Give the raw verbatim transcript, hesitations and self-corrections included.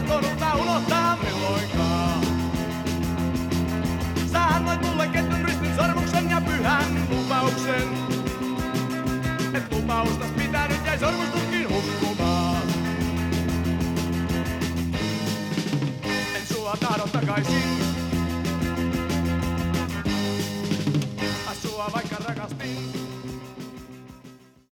uskonutta unohtaa milloinkaan. Sä annoit mulle ketun ristin sormuksen ja pyhän lupauksen. Et lupaustas pitänyt jäi sormustuskin hukkumaan. En sua tahdo takaisin. Sua vaikka rakastin.